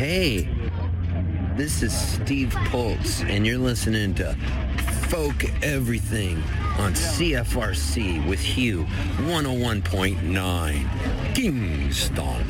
Hey, this is Steve Poltz, and you're listening to Folk Everything on CFRC with Hugh 101.9 Kingston.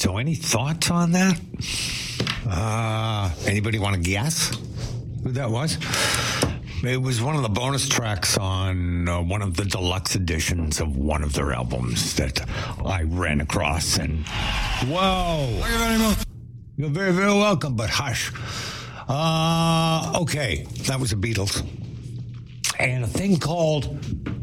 So any thoughts on that? Anybody want to guess who that was? It was one of the bonus tracks on one of the deluxe editions of one of their albums that I ran across. And whoa! Thank you very much. You're very, very welcome, but hush. Okay, that was the Beatles. And a thing called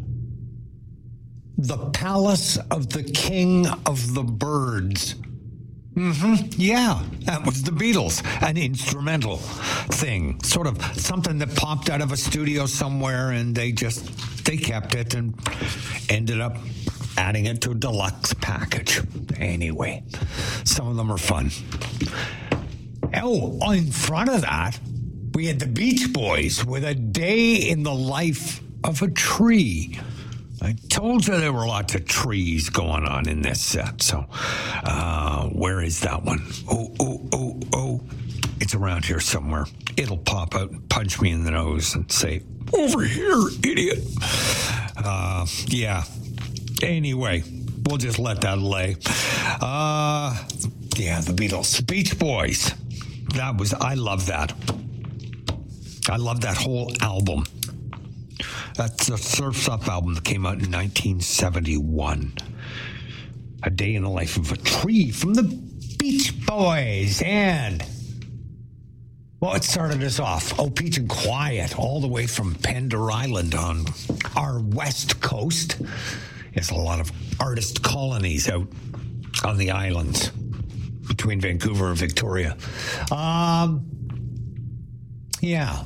The Palace of the King of the Birds. Yeah, that was the Beatles, an instrumental thing, sort of something that popped out of a studio somewhere, and they kept it and ended up adding it to a deluxe package. Anyway, some of them are fun. Oh, in front of that, we had the Beach Boys with A Day in the Life of a Tree. I told you there were lots of trees going on in this set. So, where is that one? Oh. It's around here somewhere. It'll pop out and punch me in the nose and say, "Over here, idiot." Yeah. Anyway, we'll just let that lay. Yeah, the Beatles. Beach Boys. I love that. I love that whole album. That's a Surf's Up album that came out in 1971. A Day in the Life of a Tree from the Beach Boys. And, well, it started us off. Oh, Peach and Quiet, all the way from Pender Island on our west coast. There's a lot of artist colonies out on the islands between Vancouver and Victoria. Yeah.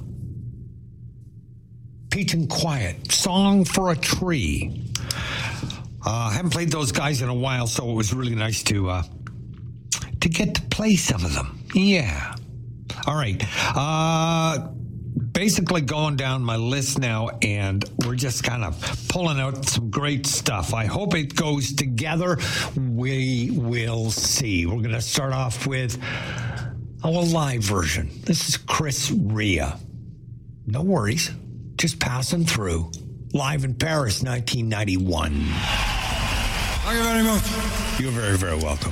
Peach and Quiet, Song for a Tree. I haven't played those guys in a while, so it was really nice to get to play some of them. Yeah. All right. Basically going down my list now, and we're just kind of pulling out some great stuff. I hope it goes together. We will see. We're going to start off with a live version. This is Chris Rea. No worries. Just passing through. Live in Paris, 1991. Thank you very much. You're very, very welcome.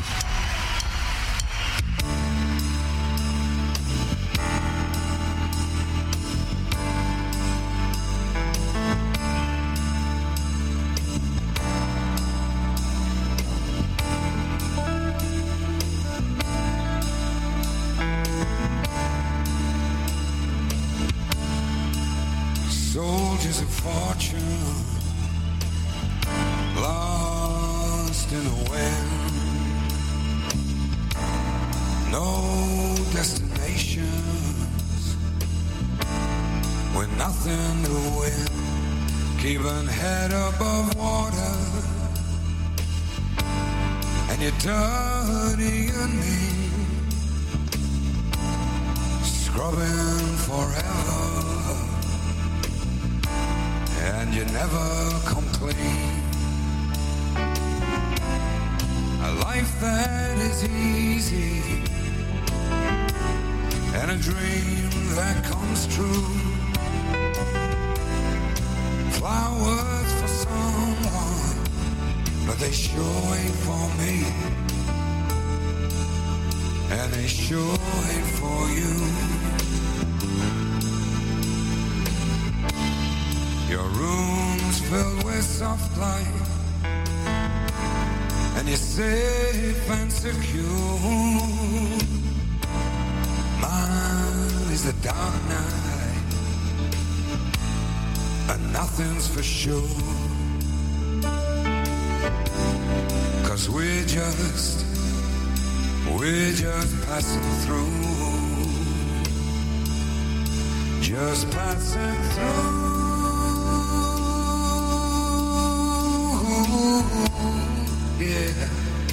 Soldiers of fortune, lost in a wind, no destinations, with nothing to win, keeping head above water, and you're dirty and mean, scrubbing forever. And you never come clean. A life that is easy, and a dream that comes true. Flowers for someone, but they sure ain't for me. And they sure ain't for you. Your room's filled with soft light, and you're safe and secure. Mine is the dark night, and nothing's for sure. 'Cause we're just passing through. Just passing through. Yeah.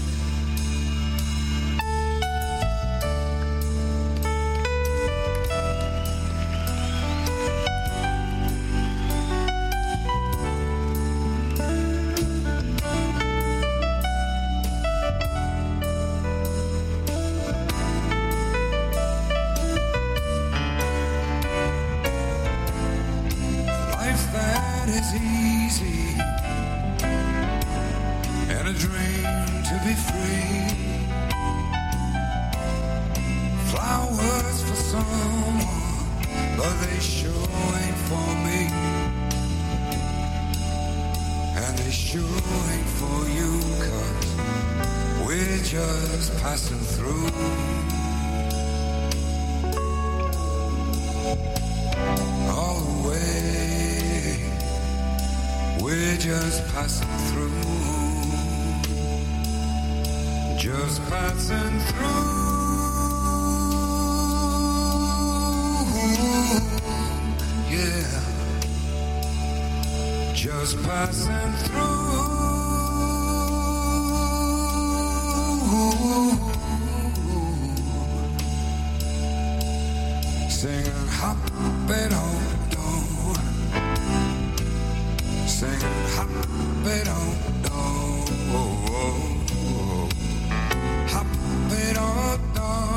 Life that is easy, and a dream to be free. but they sure ain't for me. And they sure ain't for you, 'cause we're just passing through. All the way, we're just passing through. Just passing through. Yeah, just passing through. Singing hop-a-dum-dum, singing hop-a-dum-dum, hop-a-dum-dum.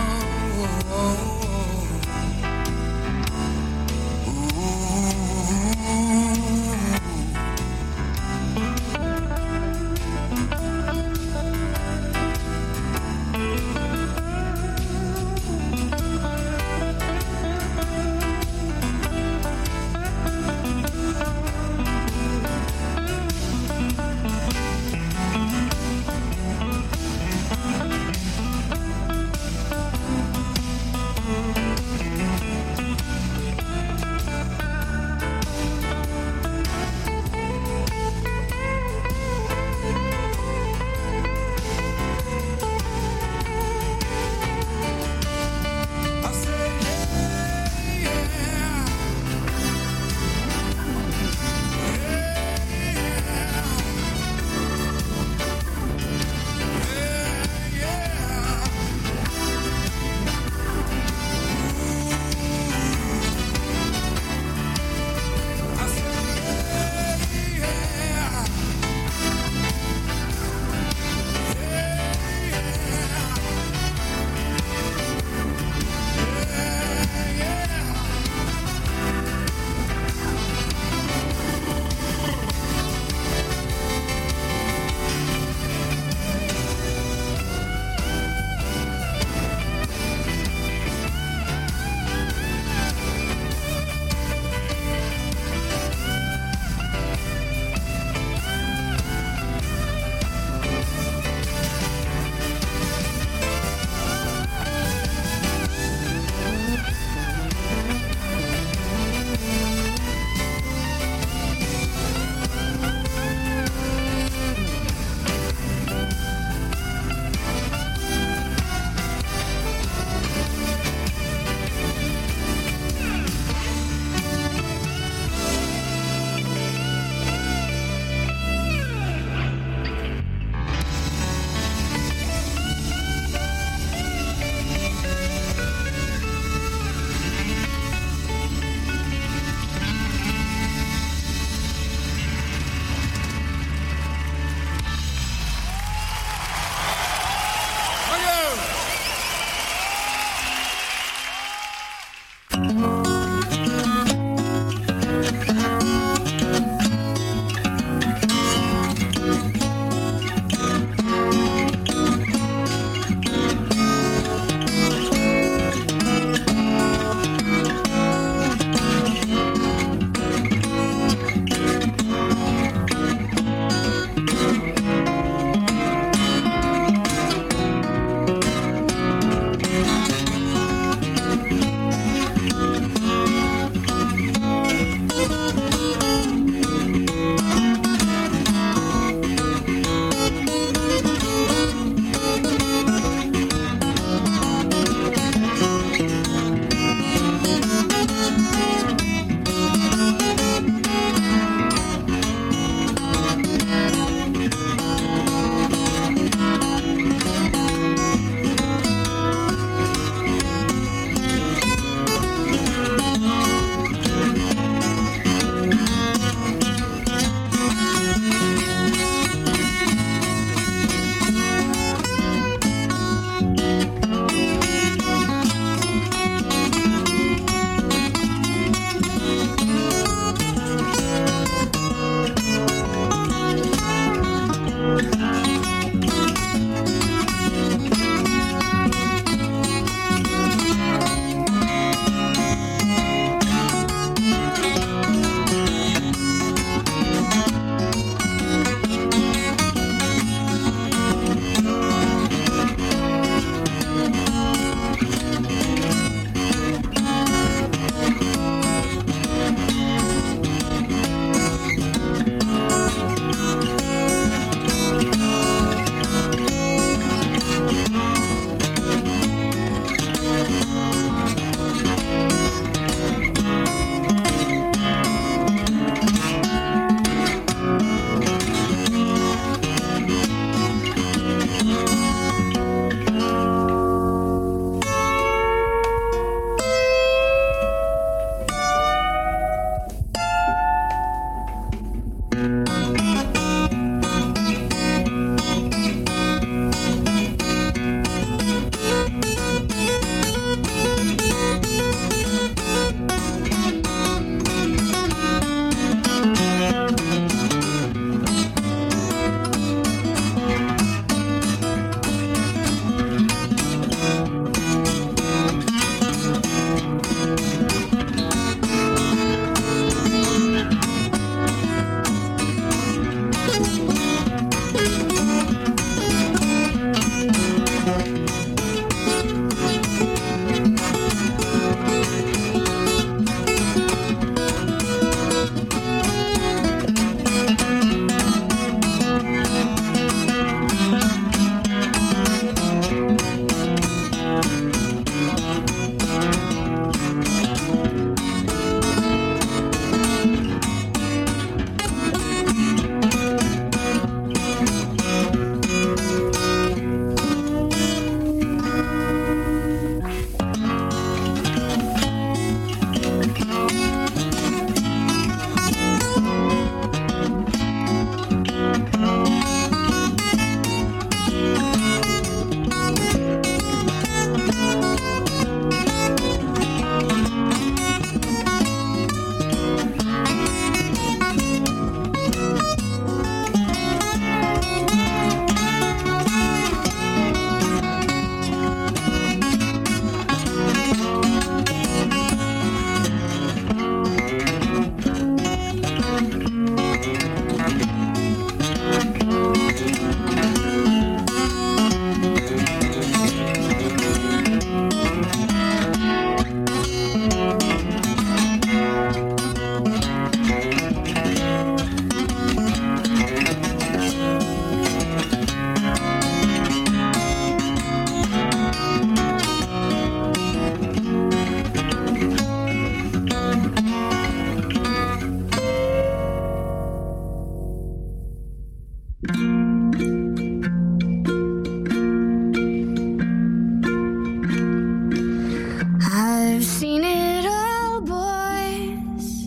I've seen it all, boys.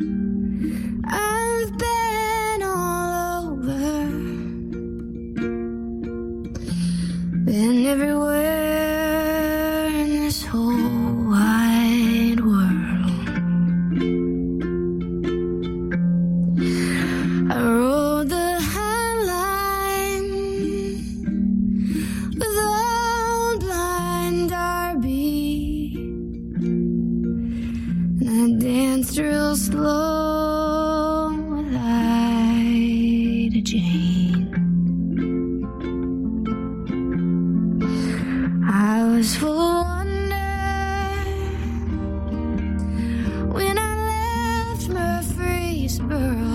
I've been all over. Been everywhere in this whole wide world. I rode the high line with old blind Darby, and I danced real slow with Ida Jane. I was full of wonder when I left Murfreesboro.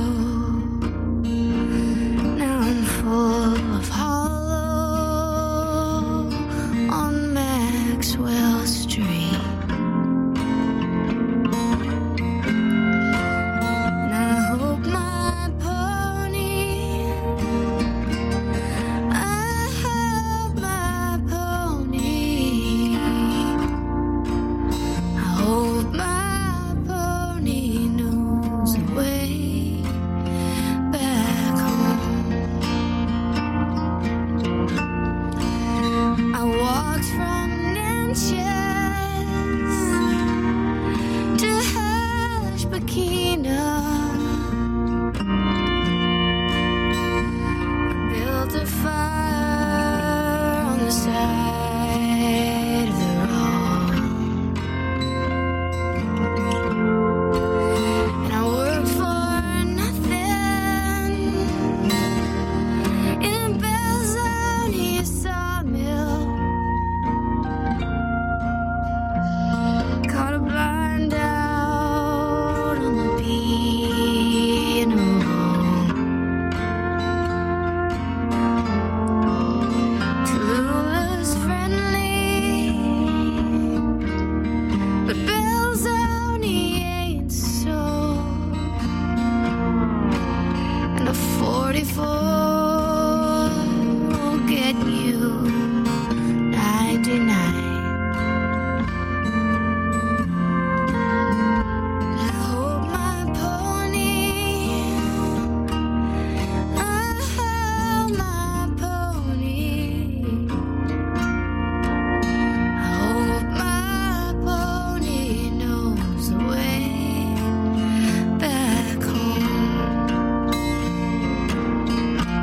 Now I'm full of hollow on Maxwell Street. And I hope my pony, I hope my pony, I hope my pony knows the way back home. I walked from Natchez to Hushpakina. I built a fire on the side of the road, and I worked for nothing in a Belzoni sawmill. Caught a blind out on the piano. Tallulah's friendly, but Belzoni ain't so. And a 44 will get you night to night. I hope my pony, I hope my pony, I hope my pony knows the way back home.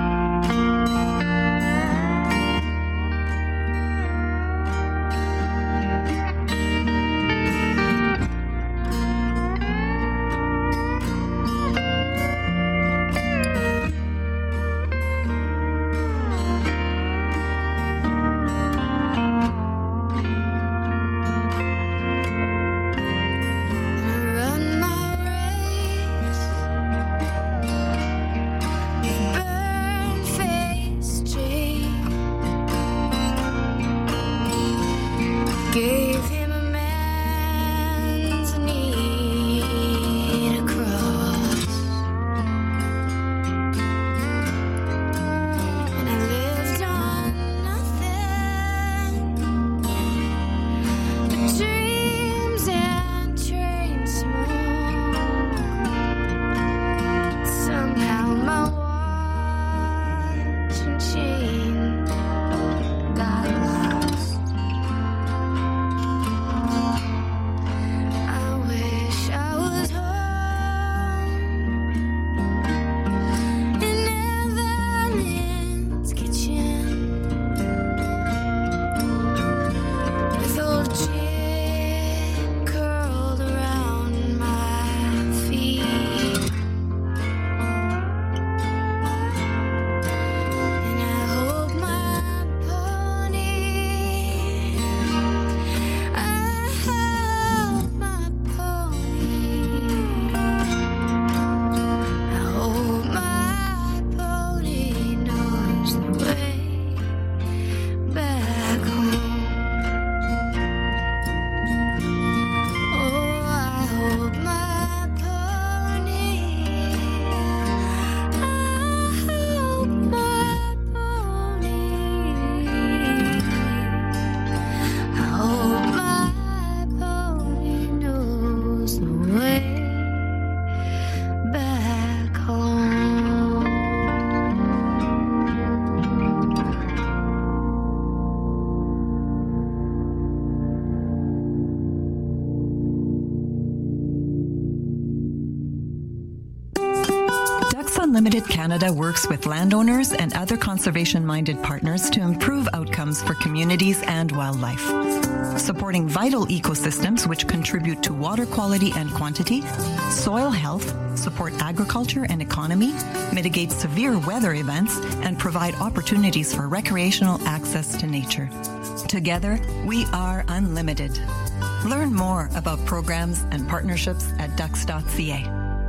Unlimited Canada works with landowners and other conservation-minded partners to improve outcomes for communities and wildlife. Supporting vital ecosystems which contribute to water quality and quantity, soil health, support agriculture and economy, mitigate severe weather events, and provide opportunities for recreational access to nature. Together, we are unlimited. Learn more about programs and partnerships at ducks.ca.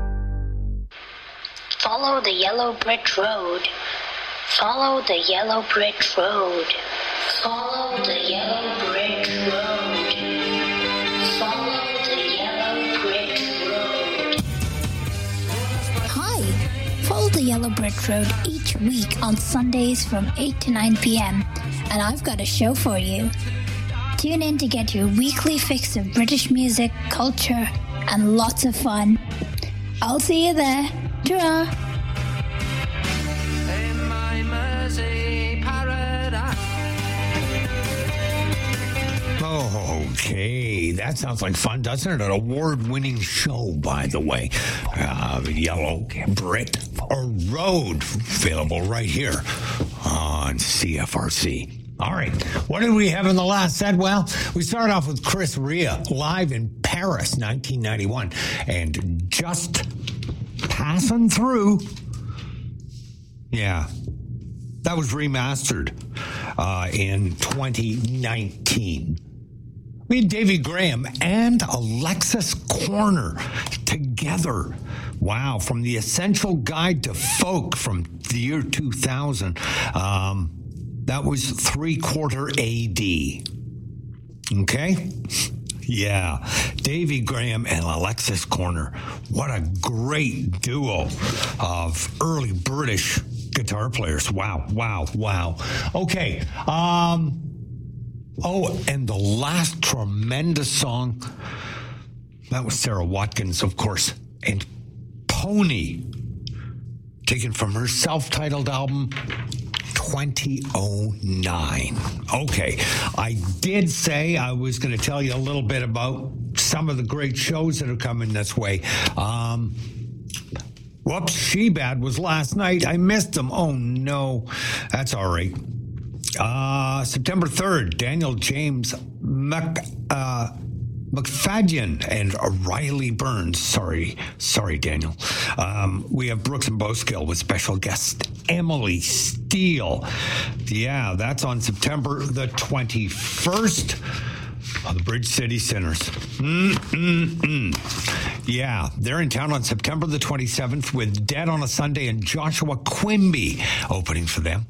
Follow the yellow brick road. Follow the yellow brick road. Follow the yellow brick road. Follow the yellow brick road. Hi. Follow the yellow brick road each week on Sundays from 8 to 9 p.m. And I've got a show for you. Tune in to get your weekly fix of British music, culture, and lots of fun. I'll see you there. Ta-ra! Okay, that sounds like fun, doesn't it? An award-winning show, by the way. The Yellow Brit Road, available right here on CFRC. All right, what did we have in the last set? Well, we started off with Chris Rea, live in Paris, 1991, and Just Passing Through. Yeah, that was remastered in 2019. We had Davy Graham and Alexis Corner together. Wow, from the Essential Guide to Folk from the year 2000. That was 3/4 AD. Okay? Yeah. Davy Graham and Alexis Corner. What a great duo of early British guitar players. Wow, wow, wow. Okay. And the last tremendous song, that was Sarah Watkins, of course, and Pony, taken from her self-titled album, 2009. Okay, I did say I was going to tell you a little bit about some of the great shows that are coming this way. Whoops, Shebad was last night. I missed them. Oh, no. That's all right. September 3rd, Daniel James McFadden and Riley Burns. Sorry, Daniel. We have Brooks and Boskill with special guest Emily Steele. Yeah, that's on September the 21st. The Bridge City Sinners. Yeah, they're in town on September the 27th with Dead on a Sunday and Joshua Quimby opening for them.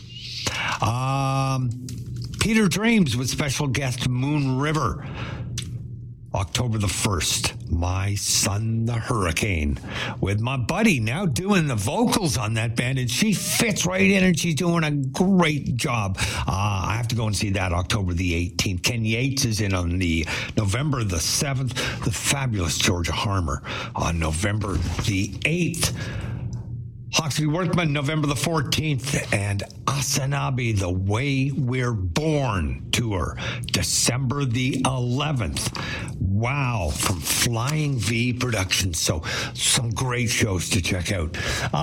Peter Dreams with special guest Moon River. October the 1st, My Son the Hurricane, with my buddy now doing the vocals on that band, and she fits right in, and she's doing a great job. I have to go and see that October the 18th. Ken Yates is in on the November the 7th. The fabulous Georgia Harmer on November the 8th. Hawksley Workman, November the 14th, and Asanabi, The Way We're Born tour, December the 11th. Wow, from Flying V Productions. So some great shows to check out.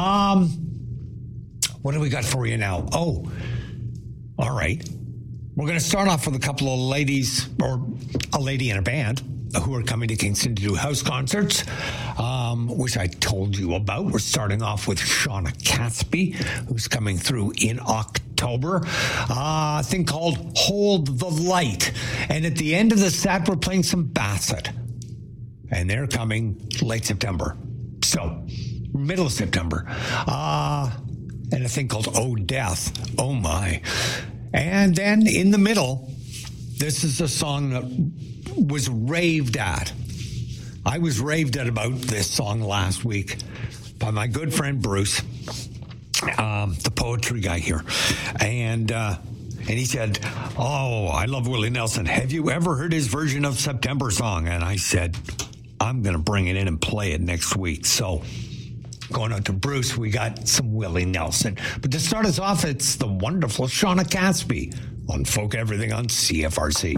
What do we got for you now? Oh, all right. We're going to start off with a couple of ladies, or a lady and a band, who are coming to Kingston to do house concerts, which I told you about. We're starting off with Shauna Catsby, who's coming through in October. A thing called Hold the Light. And at the end of the set, we're playing some Bassett. And they're coming late September. So, middle of September. And a thing called Oh Death. Oh my. And then in the middle, this is a song that was raved at. I was raved at about this song last week by my good friend Bruce, the poetry guy here. And he said, oh, I love Willie Nelson. Have you ever heard his version of September Song? And I said, I'm going to bring it in and play it next week. So going out to Bruce, we got some Willie Nelson. But to start us off, it's the wonderful Shauna Catsby on Folk Everything on CFRC.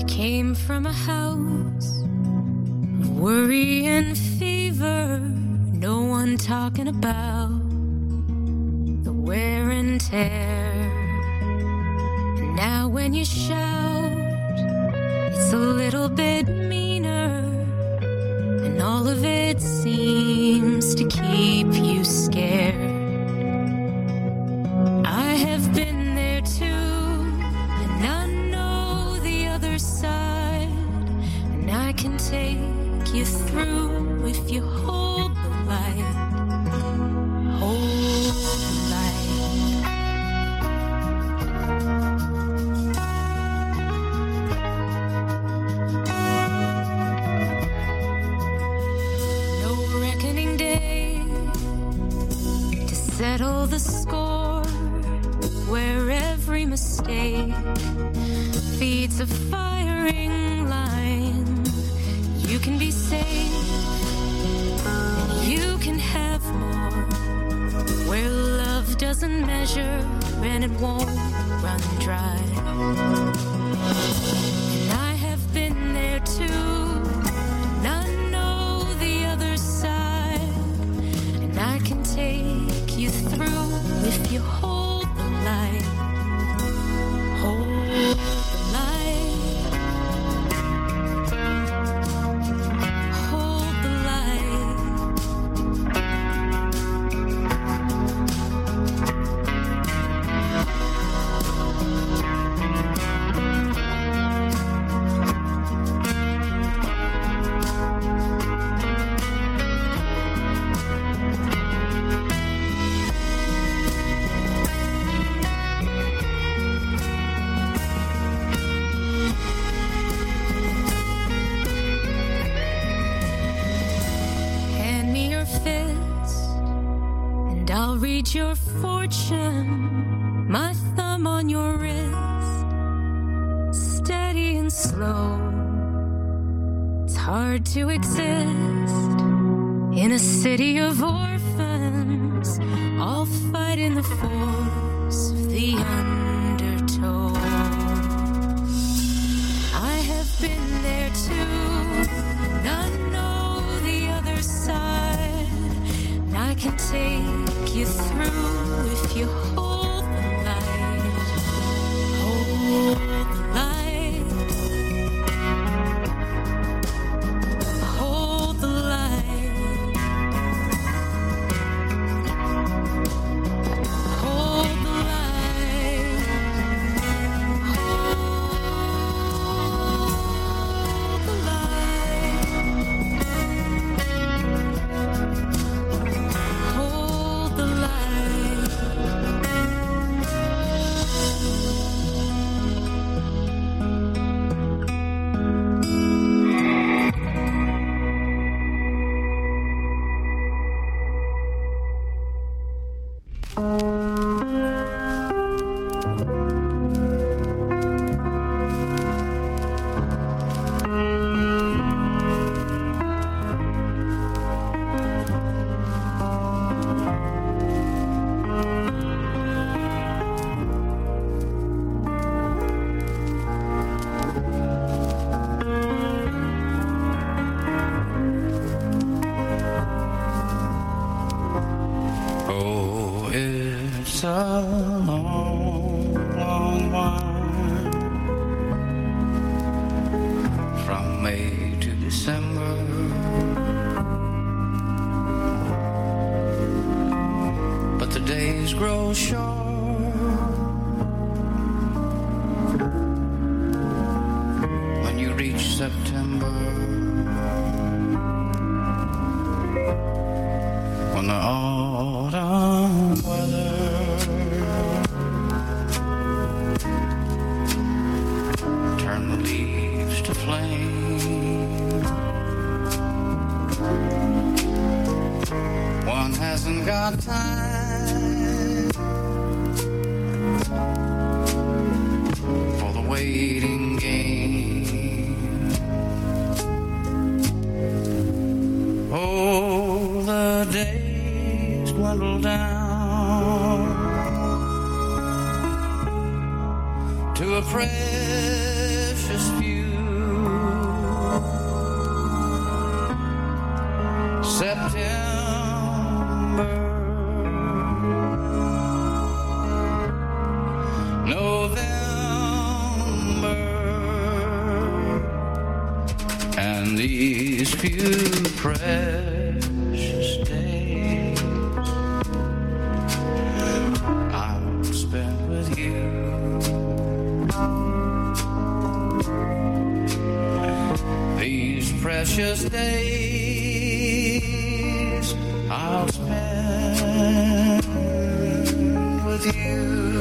came from a house of worry and fever, no one talking about the wear and tear. And now when you shout, it's a little bit meaner, and all of it seems to keep you scared. I have been there too, and I know the other side, and I can take you through if you hold the light. Hold the light. No reckoning day to settle the score, where every mistake feeds a firing line. You can be safe, you can have more, where love doesn't measure and it won't run dry. And I have been there too, and I know the other side, and I can take you through if you hold the light. Hold the light. Hold the light. Hand me your fist, and I'll read your fortune. My thumb on your wrist, steady and slow. It's hard to exist in a city of orphans, all fighting the force of the undertow. I have been there too, and I know the other side, and I can take you through if you hold the light. Hold the light. Hold the light. Hold the light. Hold the light. Hold the light. Oh, it's a long, long while from May to December. But the days grow short when you reach September. When the autumn weather turn the leaves to flame, one hasn't got time for the waiting game. Oh, the days dwindle down to a precious few. September, November, and these few precious days I'll spend with you. These precious days I'll spend with you.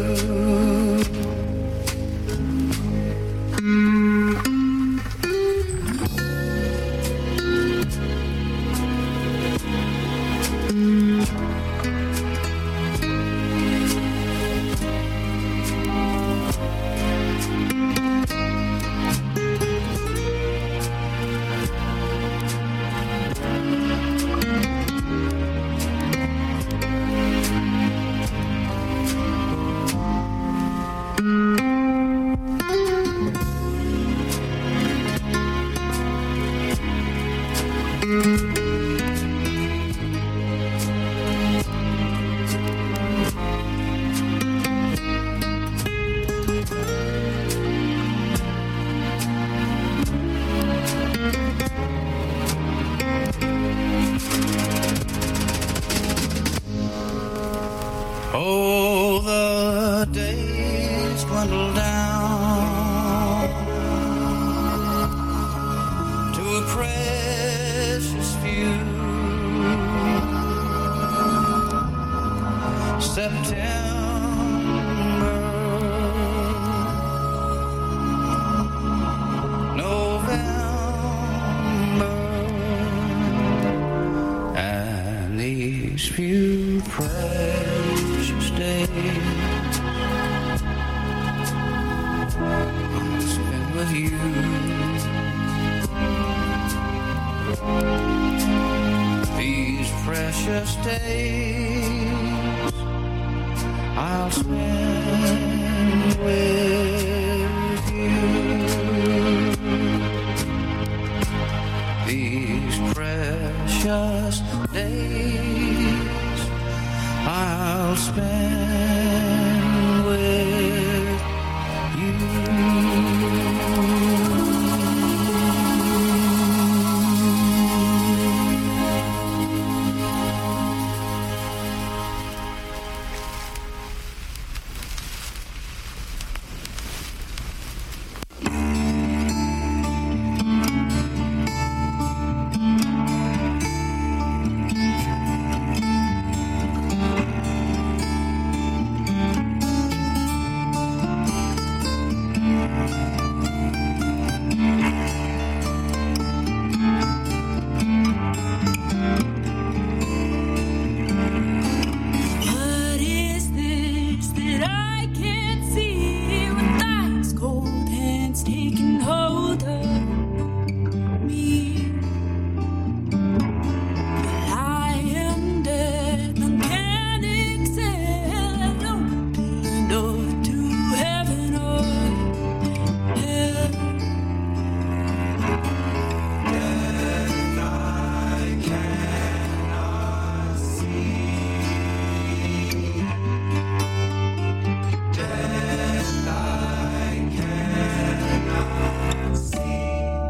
Oh, the days dwindle down to a precious few. September, November, and these few precious days I'll spend with you. These precious days I'll spend with you. These precious days I'll spend with you. What is this that I can't see with ice cold hands taking hold of me? But I am dead and can't exhale an open door to heaven or hell. Death I cannot see. Death I cannot see.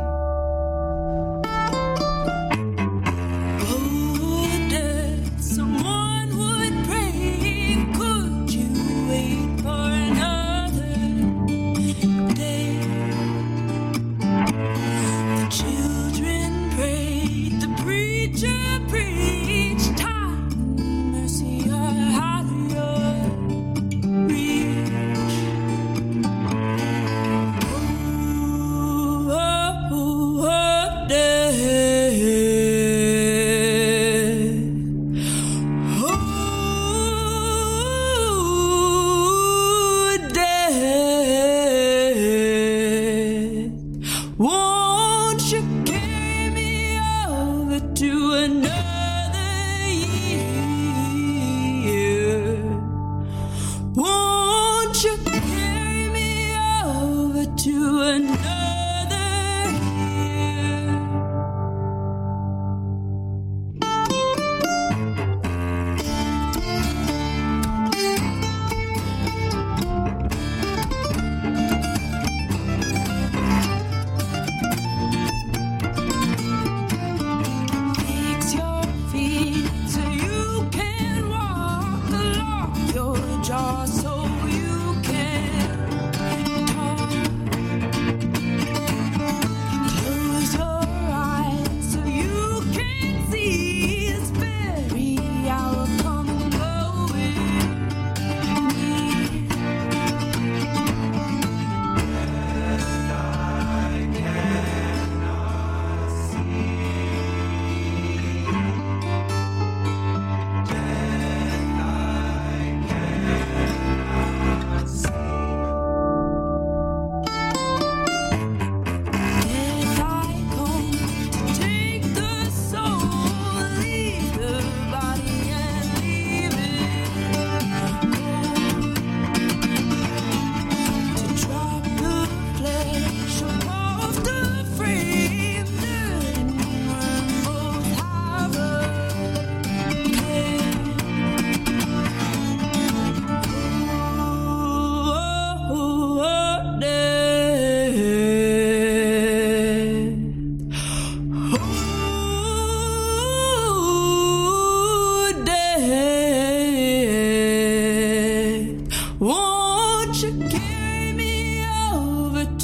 Oh, death, someone would pray. Could you wait for another day? The children prayed, the preacher preached. Time and mercy are out of your reach. Oh, death. Oh, death. Won't you carry me over to another year? Won't you carry me over to another year?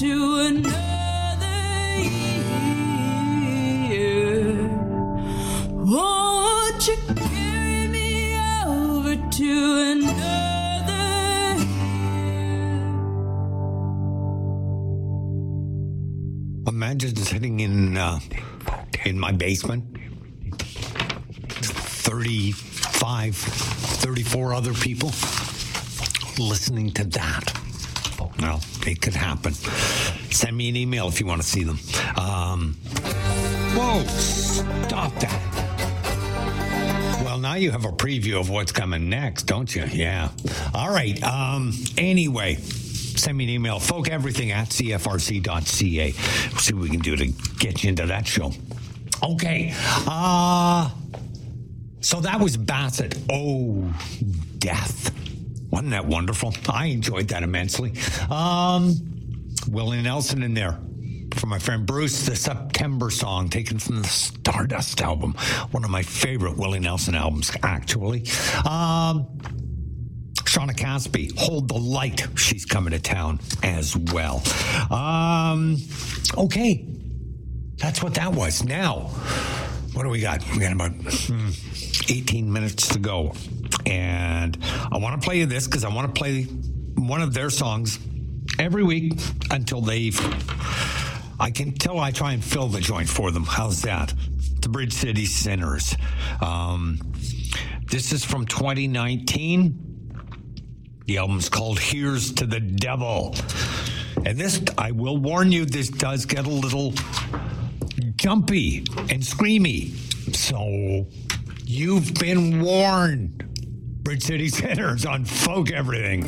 to another year. Won't you carry me over to another year? Imagine sitting in my basement, 35, 34 other people listening to that. Well, it could happen. Send me an email if you want to see them. Whoa, stop that. Well, now you have a preview of what's coming next, don't you? Yeah. All right. Anyway, send me an email, folkeverything@cfrc.ca. We'll see what we can do to get you into that show. Okay. So that was Bassett. Oh, death. Wasn't that wonderful? I enjoyed that immensely. Willie Nelson in there. For my friend Bruce, the September song taken from the Stardust album. One of my favorite Willie Nelson albums, actually. Shauna Caspi, Hold the Light. She's coming to town as well. Okay. That's what that was. Now, what do we got? We got about 18 minutes to go. And I want to play you this because I want to play one of their songs every week until I try and fill the joint for them. How's that? The Bridge City Sinners. This is from 2019. The album's called Here's to the Devil. And this, I will warn you, this does get a little jumpy and screamy. So you've been warned. Bridge City Sinners on Folk Everything.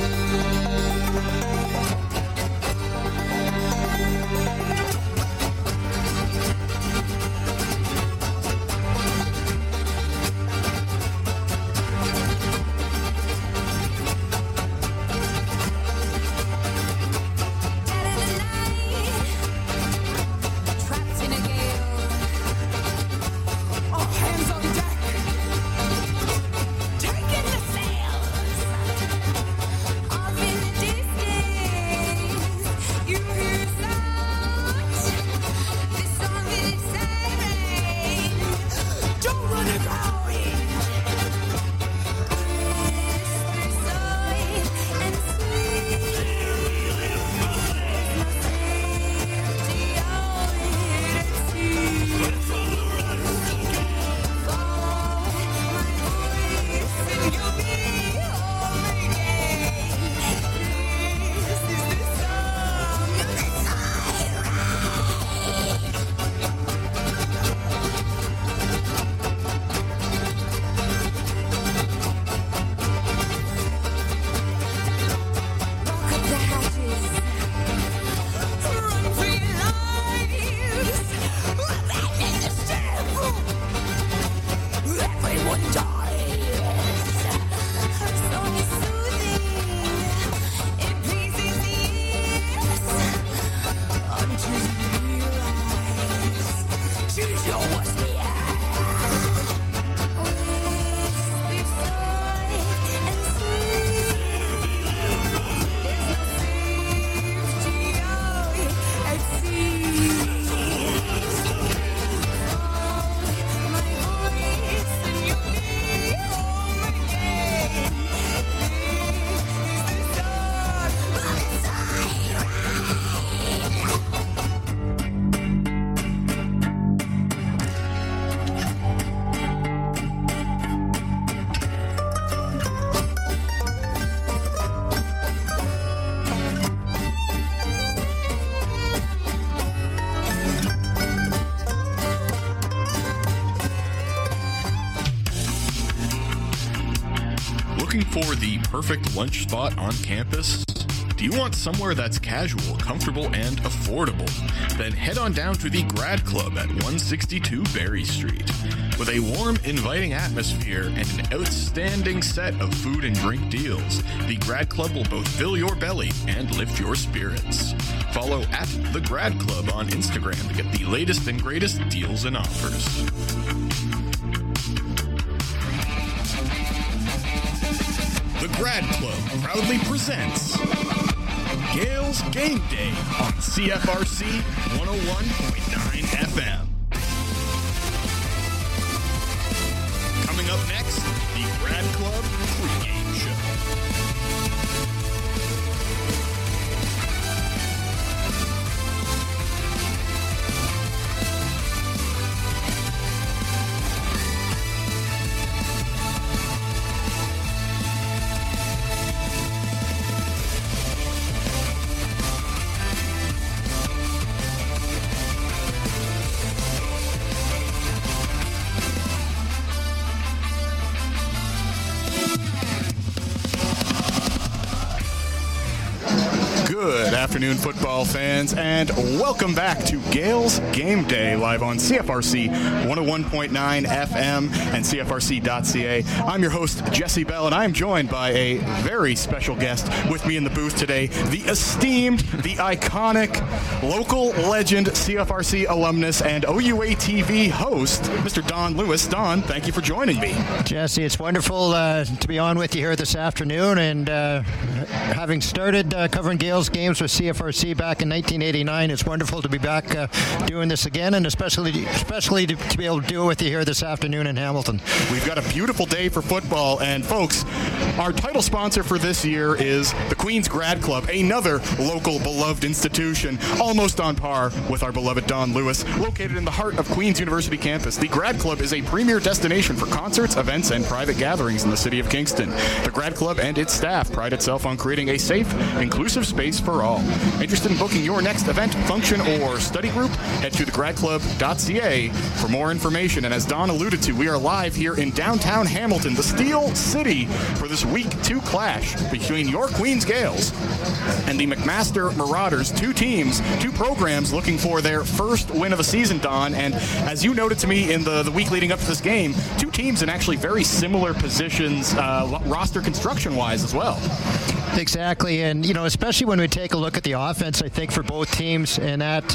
For the perfect lunch spot on campus? Do you want somewhere that's casual, comfortable, and affordable? Then head on down to the Grad Club at 162 Berry Street. With a warm, inviting atmosphere and an outstanding set of food and drink deals, the Grad Club will both fill your belly and lift your spirits. Follow at the Grad Club on Instagram to get the latest and greatest deals and offers. The Grad Club proudly presents Gales Game Day on CFRC 101.9 FM. Coming up next, the Grad Club pregame show. Good afternoon, football fans, and welcome back to Gales Game Day, live on CFRC 101.9 FM and CFRC.ca. I'm your host, Jesse Bell, and I'm joined by a very special guest with me in the booth today, the esteemed, the iconic, local legend, CFRC alumnus, and OUA TV host, Mr. Don Lewis. Don, thank you for joining me. Jesse, it's wonderful to be on with you here this afternoon, and having started covering Gales games with CFRC back in 1989, it's wonderful to be back doing this again, and especially to be able to do it with you here this afternoon in Hamilton. We've got a beautiful day for football, and folks, our title sponsor for this year is the Queens Grad Club, another local beloved institution, almost on par with our beloved Don Lewis, located in the heart of Queens University campus. The Grad Club is a premier destination for concerts, events, and private gatherings in the city of Kingston. The Grad Club and its staff pride itself on creating a safe, inclusive space for all. Interested in booking your next event, function, or study group? Head to thegradclub.ca for more information. And as Don alluded to, we are live here in downtown Hamilton, the Steel City, for this Week 2 clash between your Queens Gales and the McMaster Marauders. Two teams, two programs looking for their first win of the season, Don. And as you noted to me in the week leading up to this game, two teams in actually very similar positions, roster construction-wise as well. Exactly, and especially when we take a look at the offense, I think for both teams, and that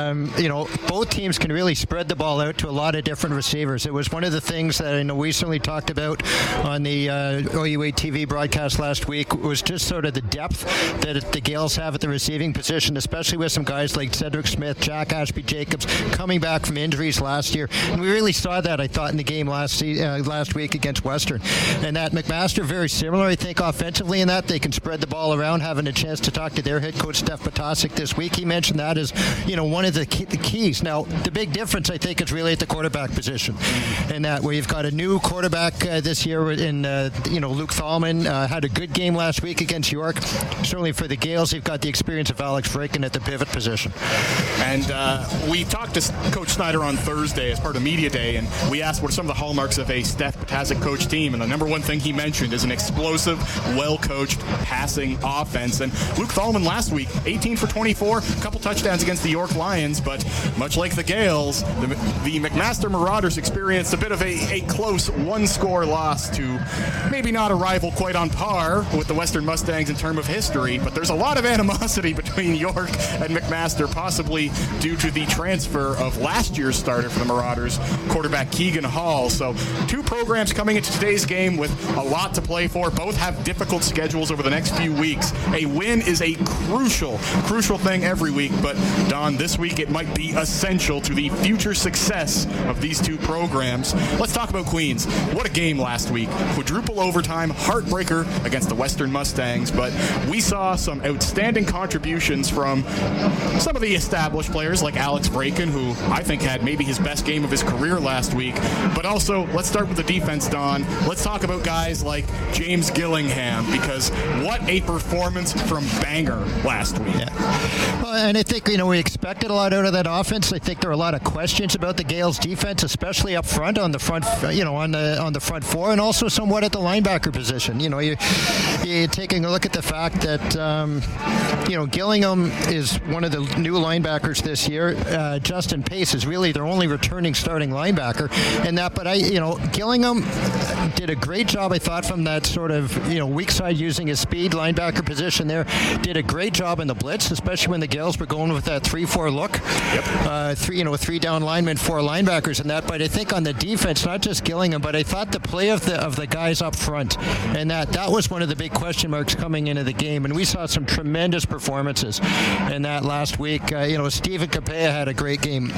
both teams can really spread the ball out to a lot of different receivers. It was one of the things that I know we certainly talked about on the OUA TV broadcast last week, was just sort of the depth that the Gales have at the receiving position, especially with some guys like Cedric Smith, Jack Ashby-Jacobs coming back from injuries last year, and we really saw that, I thought, in the game last week against Western. And that McMaster, very similar, I think, offensively in that they can spread the ball around. Having a chance to talk to their head coach Steph Potasic this week, he mentioned that as one of the keys. Now the big difference, I think, is really at the quarterback position, and that where you've got a new quarterback this year in Luke Thalman had a good game last week against York. Certainly for the Gales, you've got the experience of Alex Fraken at the pivot position. And we talked to Coach Snyder on Thursday as part of Media Day, and we asked what are some of the hallmarks of a Steph Potasic coach team, and the number one thing he mentioned is an explosive, well-coached passing offense. And Luke Thalman last week, 18 for 24, a couple touchdowns against the York Lions, but much like the Gales, the McMaster Marauders experienced a bit of a close one-score loss to maybe not a rival quite on par with the Western Mustangs in terms of history, but there's a lot of animosity between York and McMaster, possibly due to the transfer of last year's starter for the Marauders, quarterback Keegan Hall. So two programs coming into today's game with a lot to play for. Both have difficult schedules over the next few weeks. A win is a crucial thing every week, but Don, this week it might be essential to the future success of these two programs. Let's talk about Queens. What a game last week. Quadruple overtime, heartbreaker against the Western Mustangs, but we saw some outstanding contributions from some of the established players like Alex Fraken, who I think had maybe his best game of his career last week. But also, let's start with the defense, Don. Let's talk about guys like James Gillingham, because what a performance from Bangor last week. Yeah. Well, and I think, we expected a lot out of that offense. I think there are a lot of questions about the Gales defense, especially up front on the front, on the front four, and also somewhat at the linebacker position. You're taking a look at the fact that, Gillingham is one of the new linebackers this year. Justin Pace is really their only returning starting linebacker, but Gillingham did a great job, I thought, from that sort of, weak side using his speed. speed linebacker position there. Did a great job in the blitz, especially when the Gales were going with that 3-4 look. Yep. Three down linemen, 4 linebackers and that. But I think on the defense, not just Gillingham, but I thought the play of the guys up front, and that was one of the big question marks coming into the game. And we saw some tremendous performances in that last week. Stephen Capea had a great game.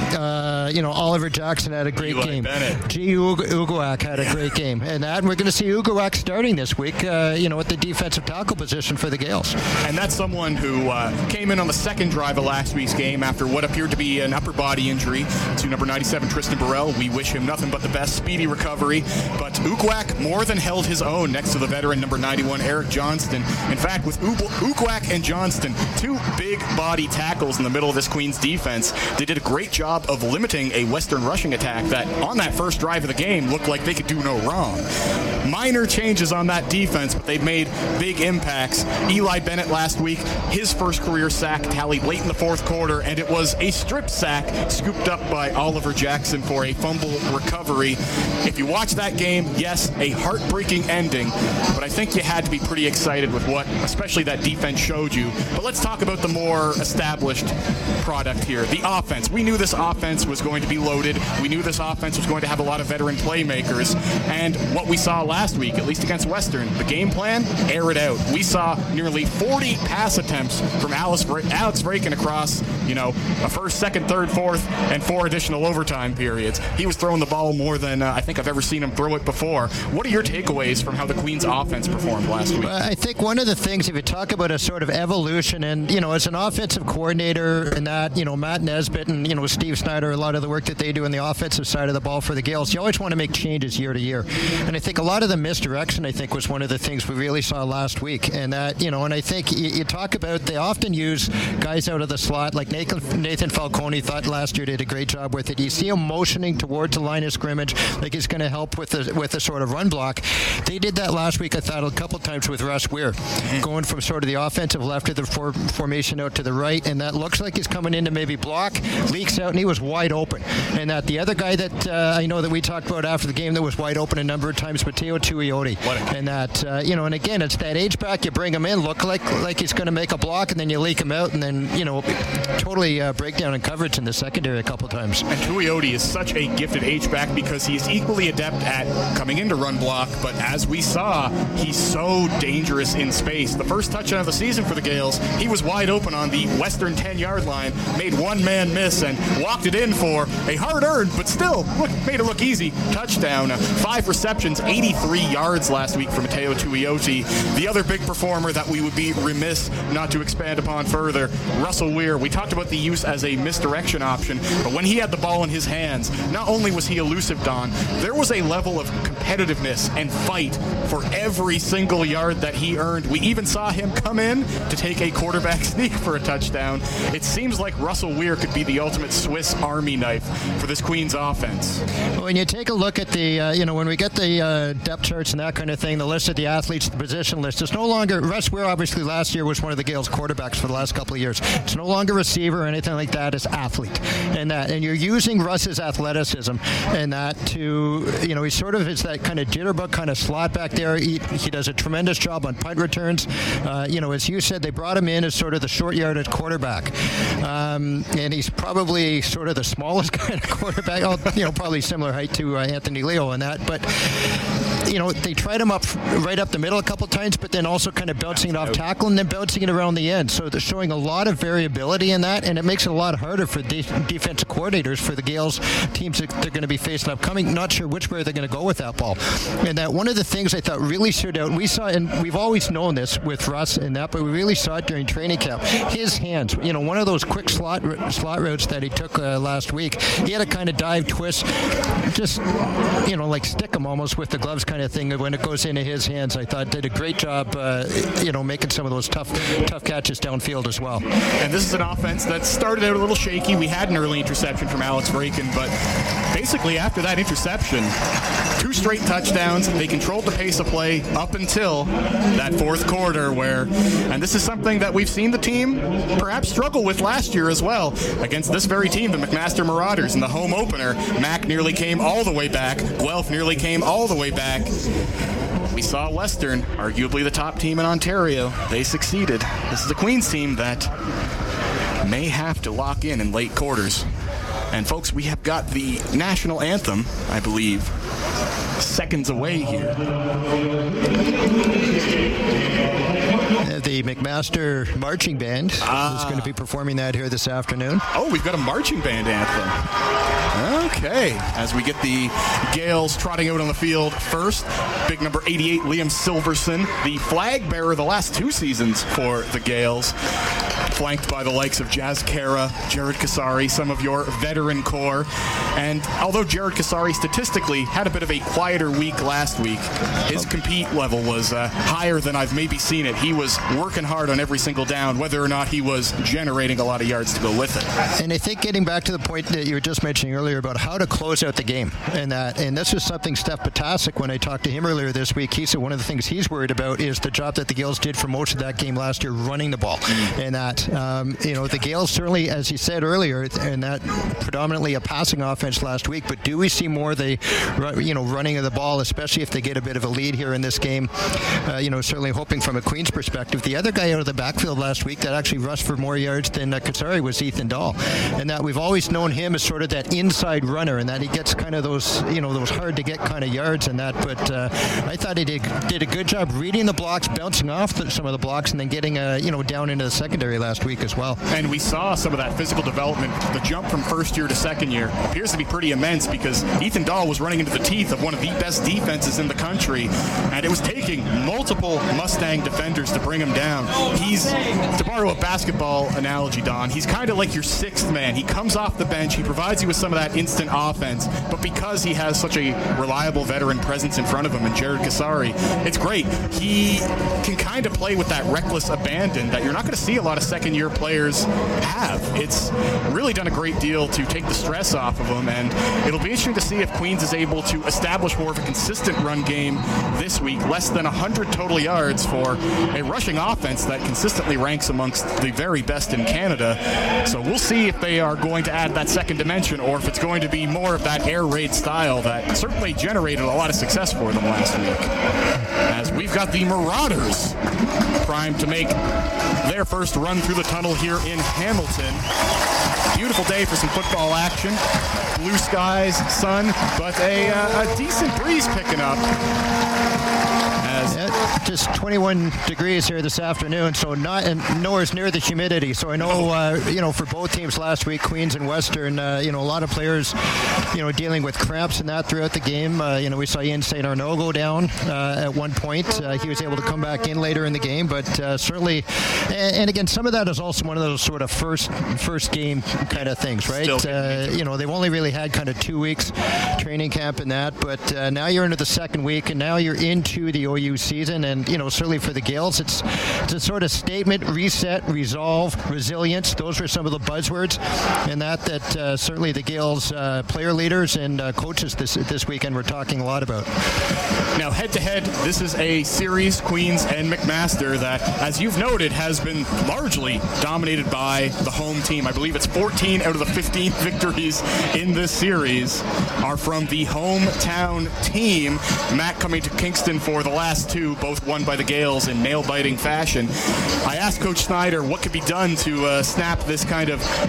Oliver Jackson had a great game. G. Uguak had a great game. And we're going to see Uguak starting this week, at the defensive tackle position for the Gales. And that's someone who came in on the second drive of last week's game after what appeared to be an upper body injury to number 97, Tristan Burrell. We wish him nothing but the best, speedy recovery. But Uguak more than held his own next to the veteran number 91, Eric Johnston. In fact, with Uguak and Johnston, 2 big body tackles in the middle of this Queens defense, they did a great job of limiting a Western rushing attack that on that first drive of the game looked like they could do no wrong. Minor changes on that defense, but they've made big impacts. Eli Bennett last week, his first career sack tallied late in the fourth quarter, and it was a strip sack scooped up by Oliver Jackson for a fumble recovery. If you watch that game, yes, a heartbreaking ending, but I think you had to be pretty excited with what especially that defense showed you. But let's talk about the more established product here, the offense. We knew this offense was going to be loaded. We knew this offense was going to have a lot of veteran playmakers, and what we saw last week, at least against Western, the game plan, air it out. We saw nearly 40 pass attempts from Alex Vraken across, a first, second, third, fourth, and 4 additional overtime periods. He was throwing the ball more than I think I've ever seen him throw it before. What are your takeaways from how the Queens offense performed last week? I think one of the things, if you talk about a sort of evolution, and, as an offensive coordinator and that, Matt Nesbitt and, Steve Snyder, a lot of the work that they do on the offensive side of the ball for the Gales, you always want to make changes year to year. And I think a lot of the misdirection, was one of the things we really saw last week. And that, and I think you talk about, they often use guys out of the slot, like Nathan Falcone thought last year did a great job with it. You see him motioning towards the line of scrimmage, like he's going to help with the sort of run block. They did that last week, I thought, a couple times with Russ Weir, going from sort of the offensive left of the formation out to the right, and that looks like he's coming in to maybe block, leaks out, and he was wide open. And that the other guy that I know that we talked about after the game that was wide open a number of times, Mateo Tuioti. And that, and again, it's that H-back, you bring him in, look like he's going to make a block, and then you leak him out, and then, totally break down in coverage in the secondary a couple times. And Tuioti is such a gifted H-back because he is equally adept at coming into run block, but as we saw, he's so dangerous in space. The first touchdown of the season for the Gales, he was wide open on the Western 10-yard line, made one man miss, and walked it in for a hard-earned, but still made it look easy, touchdown. 5 receptions, 83 yards last week for Mateo Tuioti. The other big performer that we would be remiss not to expand upon further, Russell Weir. We talked about the use as a misdirection option, but when he had the ball in his hands, not only was he elusive, Don, there was a level of competitiveness and fight for every single yard that he earned. We even saw him come in to take a quarterback sneak for a touchdown. It seems like Russell Weir could be the ultimate Swiss Army knife for this Queens offense. When you take a look at the, when we get the depth charts and that kind of thing, the list of the athletes, the position list, it's no longer, Russ Weir obviously last year was one of the Gales quarterbacks for the last couple of years. It's no longer receiver or anything like that, it's athlete. And you're using Russ's athleticism and that to, he sort of is that kind of jitterbug kind of slot back there. He does a tremendous job on punt returns. As you said, they brought him in as sort of the short yardage quarterback. And he's probably sort of the smallest kind of quarterback, probably similar height to Anthony Leo and that. But, they tried him right up the middle a couple times, but then also kind of bouncing it off tackle and then bouncing it around the end. So they're showing a lot of variability in that, and it makes it a lot harder for defensive coordinators for the Gales teams that they're going to be facing upcoming. Not sure which way they're going to go with that ball. And that one of the things I thought really stood out, we saw, and we've always known this with Russ and that, but we really saw it during training camp. His hands, one of those quick slot routes that he took last week, he had a kind of dive twist, just, like stick him almost with the gloves kind of thing when it goes into his hands. I thought did a great job, making some of those tough catches downfield as well. And this is an offense that started out a little shaky. We had an early interception from Alex Vraken, but basically after that interception, 2 straight touchdowns. They controlled the pace of play up until that fourth quarter and this is something that we've seen the team perhaps struggle with last year as well. Against this very team, the McMaster Marauders, in the home opener, Mack nearly came all the way back. Guelph nearly came all the way back. We saw Western, arguably the top team in Ontario. They succeeded. This is a Queens team that may have to lock in late quarters. And folks, we have got the national anthem, I believe, seconds away here. The McMaster Marching Band is going to be performing that here this afternoon. Oh, we've got a marching band anthem. Okay. As we get the Gales trotting out on the field first, big number 88, Liam Silverson, the flag bearer the last 2 seasons for the Gales, flanked by the likes of Jazz Kara, Jared Kasari, some of your veteran core. And although Jared Kasari statistically had a bit of a quieter week last week, his compete level was higher than I've maybe seen it. He was working hard on every single down, whether or not he was generating a lot of yards to go with it. And I think getting back to the point that you were just mentioning earlier about how to close out the game, and this is something Steph Potasic, when I talked to him earlier this week, he said one of the things he's worried about is the job that the Gales did for most of that game last year running the ball. And that, the Gales certainly, as he said earlier, and that predominantly a passing offense last week, but do we see more of the, running of the ball, especially if they get a bit of a lead here in this game? Certainly hoping from a Queens perspective. The other guy out of the backfield last week that actually rushed for more yards than Kasari was Ethan Dahl, and that we've always known him as sort of that inside runner, and that he gets kind of those hard to get kind of yards and that. But I thought he did a good job reading the blocks, bouncing off some of the blocks, and then getting down into the secondary last week as well. And we saw some of that physical development. The jump from first year to second year appears to be pretty immense, because Ethan Dahl was running into the teeth of one of the best defenses in the country, and it was taking multiple Mustang defenders to bring him down. He's, to borrow a basketball analogy, Don, he's kind of like your sixth man. He comes off the bench, he provides you with some of that instant offense, but because he has such a reliable veteran presence in front of him in Jared Kasari, it's great. He can kind of play with that reckless abandon that you're not going to see a lot of second-year players have. It's really done a great deal to take the stress off of him, and it'll be interesting to see if Queens is able to establish more of a consistent run game this week. Less than 100 total yards for a rushing offense that consistently ranks amongst the very best in Canada. So we'll see if they are going to add that second dimension, or if it's going to be more of that air raid style that certainly generated a lot of success for them last week. As we've got the Marauders primed to make their first run through the tunnel here in Hamilton. Beautiful day for some football action. Blue skies, sun, but a decent breeze picking up. Just 21 degrees here this afternoon, so nowhere near the humidity. So I know, for both teams last week, Queens and Western, a lot of players, dealing with cramps and that throughout the game. We saw Ian St. Arnaud go down at one point. He was able to come back in later in the game, but certainly, and again, some of that is also one of those sort of first game kind of things, right? They've only really had kind of 2 weeks training camp and that, but now you're into the second week, and now you're into the OU season, and certainly for the Gales, it's a sort of statement: reset, resolve, resilience. Those were some of the buzzwords, and that certainly the Gales player leaders and coaches this weekend were talking a lot about. Now, head-to-head, this is a series, Queens and McMaster, that, as you've noted, has been largely dominated by the home team. I believe it's 14 out of the 15 victories in this series are from the hometown team. Matt coming to Kingston for the last 2, both won by the Gales in nail-biting fashion. I asked Coach Snyder what could be done to snap this kind of